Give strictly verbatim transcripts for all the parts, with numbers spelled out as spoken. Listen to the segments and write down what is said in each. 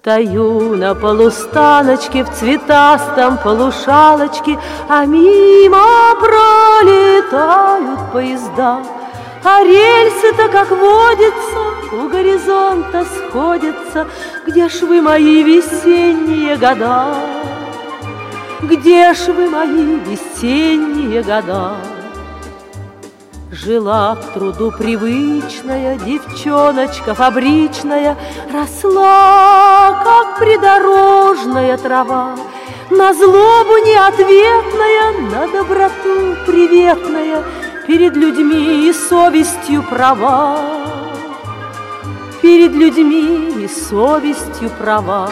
Стою на полустаночке в цветастом полушалочке, а мимо пролетают поезда. А рельсы-то, как водится, у горизонта сходятся. Где ж вы, мои весенние года? Где ж вы, мои весенние года? Жила к труду привычная девчоночка фабричная, росла, как придорожная трава, на злобу неответная, на доброту приветная, перед людьми и совестью права, перед людьми и совестью права.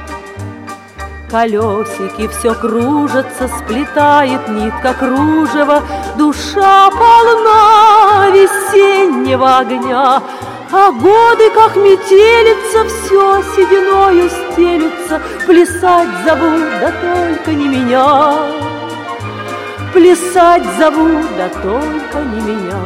Колесики все кружатся, сплетает нитка кружева, душа полна весеннего огня, а годы, как метелица, все сединою стелются. Плясать зовут, да только не меня, плясать зовут, да только не меня.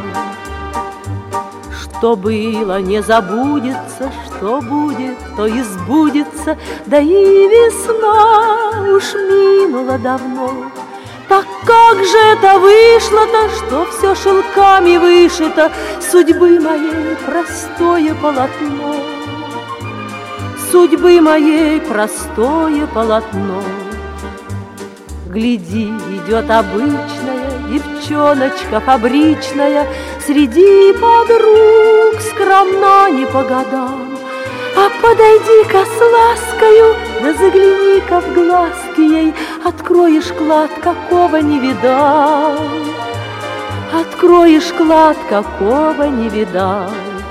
Что было, не забудется, что будет, то и сбудется, да и весна уж минула давно. Так как же это вышло-то, что все шелками вышито, судьбы моей простое полотно, судьбы моей простое полотно. Гляди, идет обычная девчоночка фабричная, среди подруг скромна не по годам. А подойди-ка с ласкою, да загляни-ка в глазки ей, откроешь клад, какого не видал, откроешь клад, какого не видал.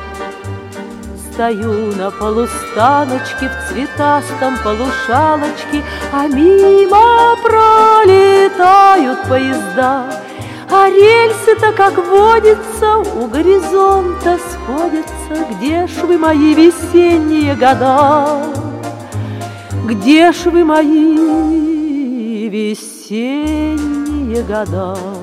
Стою на полустаночке в цветастом полушалочке, а мимо пролетают поезда. А рельсы-то, как водится, у горизонта сходятся. Где ж вы, мои весенние года? Где ж вы, мои весенние года?